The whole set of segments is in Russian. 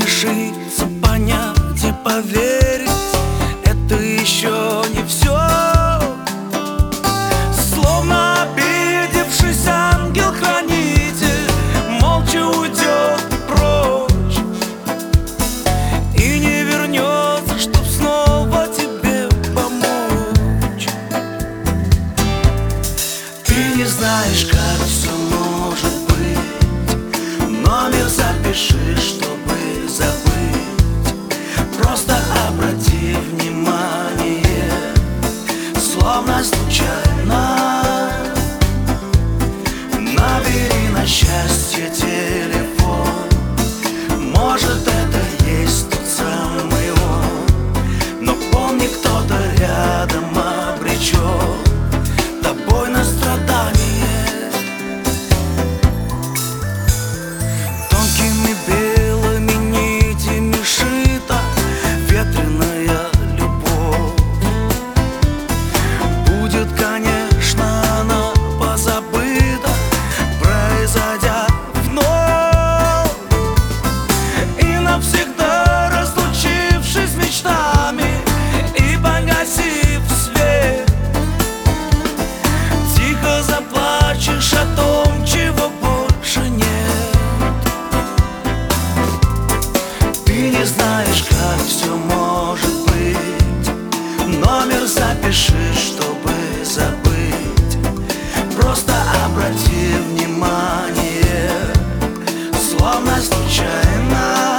решиться понять и поверить, это еще не все. Словно обидевшись ангел-хранитель молча уйдет прочь и не вернется, чтоб снова тебе помочь. Ты не знаешь, как все может быть, номер запиши, чтобы забыть. Просто обрати внимание, словно случайно набери на счастье телефон. Может, это есть тот самый он, но помни, кто-то рядом обречен тобой на страдание. Тонкими белыми нитями шита ветреная любовь. Будет, конечно, она позабыта, произойдя вновь, и навсегда разлучившись с мечтами и погасив свет, тихо заплачешь о том, чего больше нет. Ты не знаешь, как все может быть, номер запиши, чтобы забыть. Просто обрати внимание, словно случайно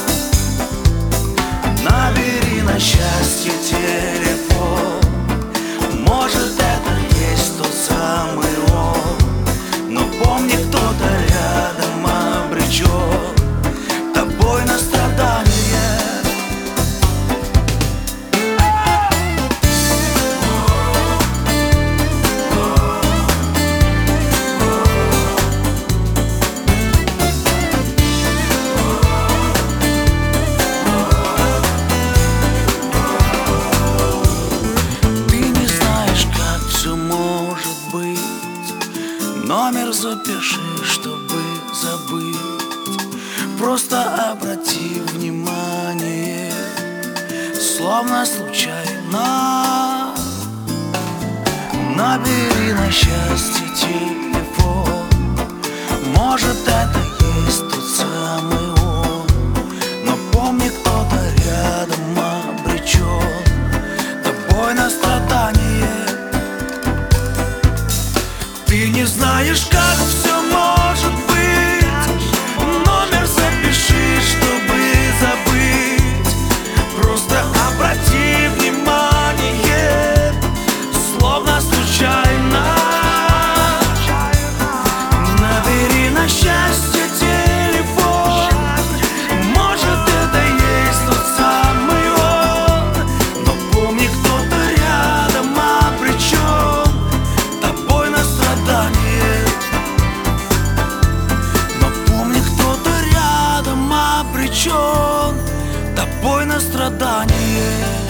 набери на счастье телефон. Может, это есть тот самый он, но помни, кто-то рядом обречен тобой на страдание. Номер запиши, чтобы забыть. Просто обрати внимание, словно случайно набери на счастье телефон. Может, это есть тот самый он, но помни, кто-то рядом обречен тобой на страдание. Ты не знаешь, как все может быть, номер запиши, чтобы забыть. Просто обрати внимание, словно случайно набери на счастье телефон. Может, это есть тот самый он, но помни, кто-то рядом обречен тобой на страдание. Но помни, кто-то рядом обречен тобой на страдание.